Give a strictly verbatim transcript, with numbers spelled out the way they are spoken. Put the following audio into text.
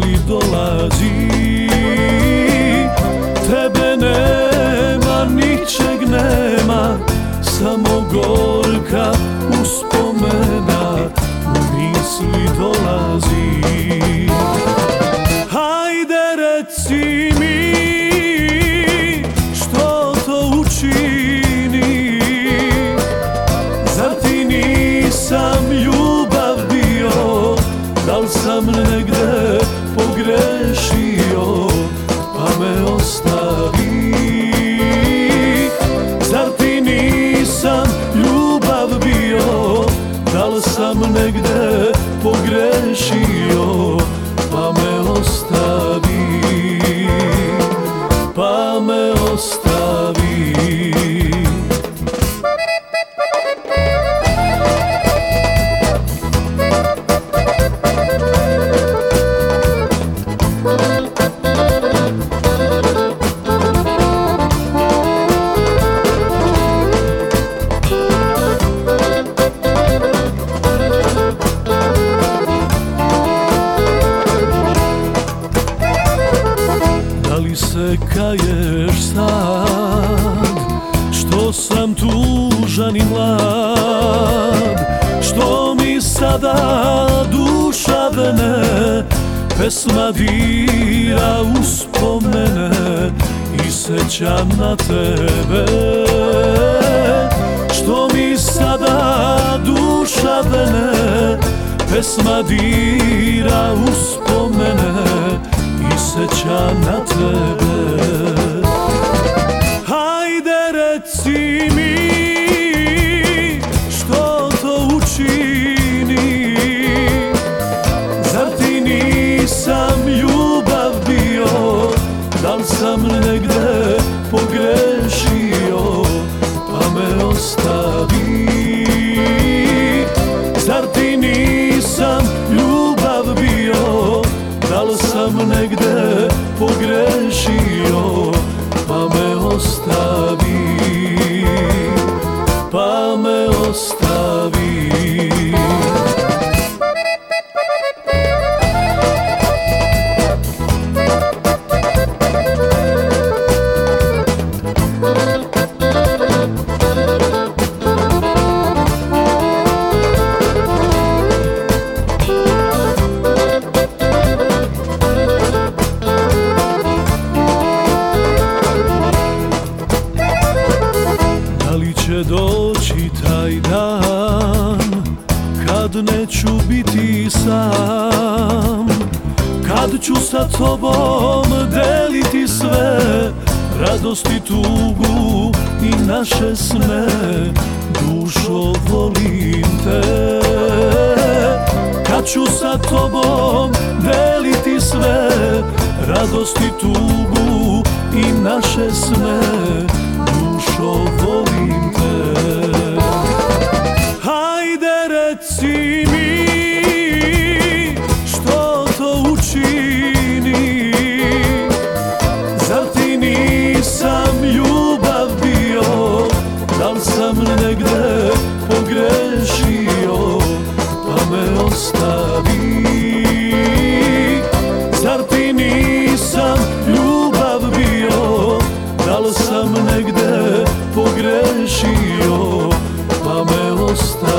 dolazi. Tebe nema, ničeg nema, samo gorka uspomena u misli dolazi. Hajde reci mi što to učini, zar ti nisam ljubav bio, da li sam negde pogrešio pa me ostavi. Zar ti nisam ljubav bio, da li sam negde pogrešio pa me ostavi, pa me ostavi. Da li se kaješ sad što sam tužan i mlad, što mi sada duša vene, pesma dira uspomene i sećam na tebe. Što mi sada duša vene, pesma dira uspomene i sećam na tebe. Hajde reci mi što to učini, zar ti nisam ljubav bio, da li sam negde pogrešio pa me ostavi. Zar ti nisam ljubav bio, da li sam negde pogrešio pa me ostavi, pa me ostavi. Da li će doći taj dan kad neću biti sam, kad ću sa tobom deliti sve, radost i tugu i naše sne. Dušo, volim te, kad ću sa tobom deliti sve, radost i tugu i naše sne. Dušo, volim te. Hajde reci mi što to učini, zar ti nisam ljubav bio, da li sam negde pogrešio pa me ostavi. Zar ti nisam ljubav bio, da li sam negde pogrešio pa me ostavi.